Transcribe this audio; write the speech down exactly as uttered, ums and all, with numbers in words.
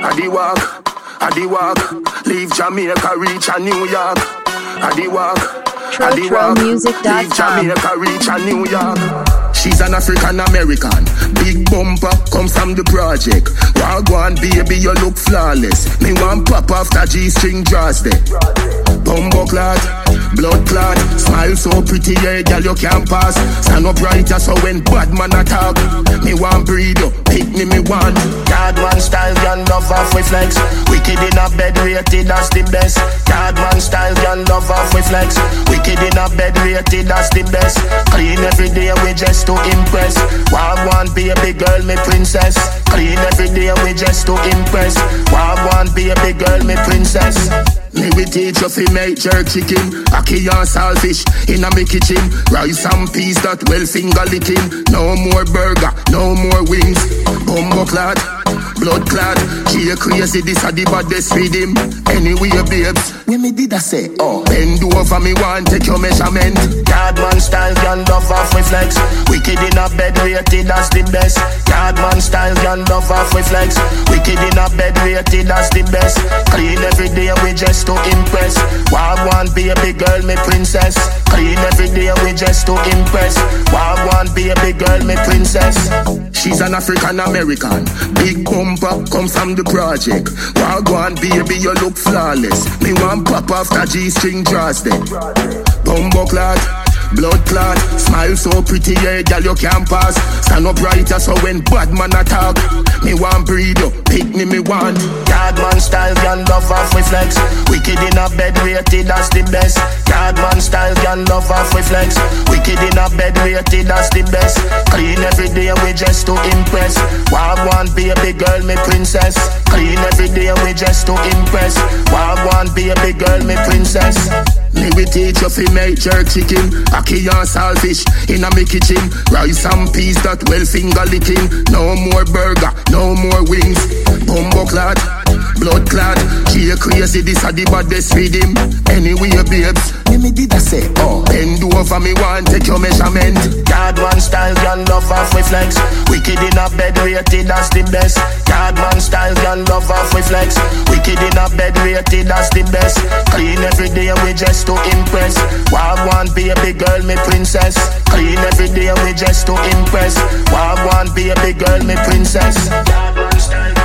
I di walk, I di walk. Leave Jamaica, reach a New York. I di walk, I di walk. Leave Jamaica, reach a New York. She's an African American. Big bumper, comes from the project. Wagwan baby, you look flawless. Me want pop after G-string draws there. Bumbo clot, blood clot. Smile so pretty, yeah, girl, you can't pass. Stand up brighter so when bad man attack. Me want breed you, pick me, me want. Yard man style, girl, love off with flex. Wicked in a bed, rated as the best. Yard man style, girl, love off with flex. Wicked in a bed, rated as the best. Clean every day, we just to impress. Wagwan baby girl, me princess. Clean every day, we just to impress. Wagwan baby girl, me princess. Me we teach you fi make jerk chicken, ackee and saltfish in a me kitchen. Rice and peas that well finger licking. No more burger, no more wings. Bumbo clad, blood clad. She a crazy, this a the baddest with him. Anyway, babes, when me did I say, oh, bend over me want take your measurement. Yardman style, girl, love off with flex. Wicked in a bed, rated as the best. Yardman style, girl, love off with flex. Wicked in a bed, rated as the best. Clean every day, we just to impress. Wagwan baby girl, me princess. Clean every day, we just to impress. Wagwan baby girl, me princess. She's an African American. Big bumper, comes from the project. Wagwan baby, you look flawless. Me want pop after G-string draws there. Bumbo clot, blood clot. Smile so pretty, yeah, girl, you can't pass. Stand up brighter so when bad man attack. Me want breed you, pick me, me want. Yardman style, girl, love off with flex. Wicked in a bed, rated as the best. Yardman style, girl, love off with flex. Wicked in a bed, rated as the best. Clean every day, we just to impress. Wagwan baby girl, me princess. Clean every day, we just to impress. Wagwan baby girl, me princess. Me we teach you fi make jerk chicken, ackee and saltfish in a me kitchen. Rice and peas that well finger licking. No more burger, no more wings. Bumbo clad, blood clad. She a crazy, this a the baddest with him. Anyway, babes, me me did I say, oh, bend over me want take your measurement. Yardman style, girl, love off with flex. Wicked in a bed, rated as the best. Yardman style, girl, love off with flex. Wicked in a bed, rated as the best. Clean every day, we just to impress. Wagwan baby girl, me princess. Clean every day, we just to impress. Wagwan baby girl, me princess. Yardman style.